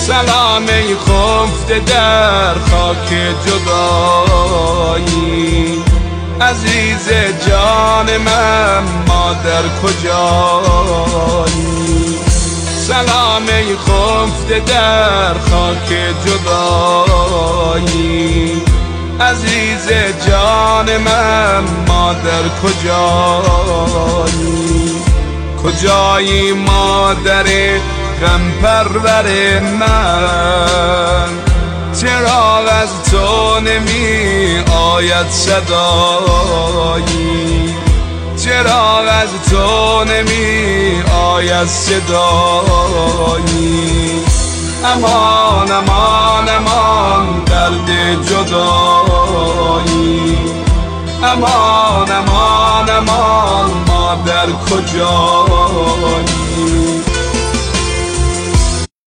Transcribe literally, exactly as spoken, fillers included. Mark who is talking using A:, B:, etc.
A: سلام ای خفته در خاک جدایی، عزیز جان من مادر کجایی؟ سلام ای خفته در خاک جدایی، عزیز جان من مادر کجایی؟ کجایی مادر غم پرور من؟ چراغ از تو نمی آید صدایی، چراغ از تو نمی آید صدایی. امان امان امان درد جدایی، امان امان امان مادر کجایی؟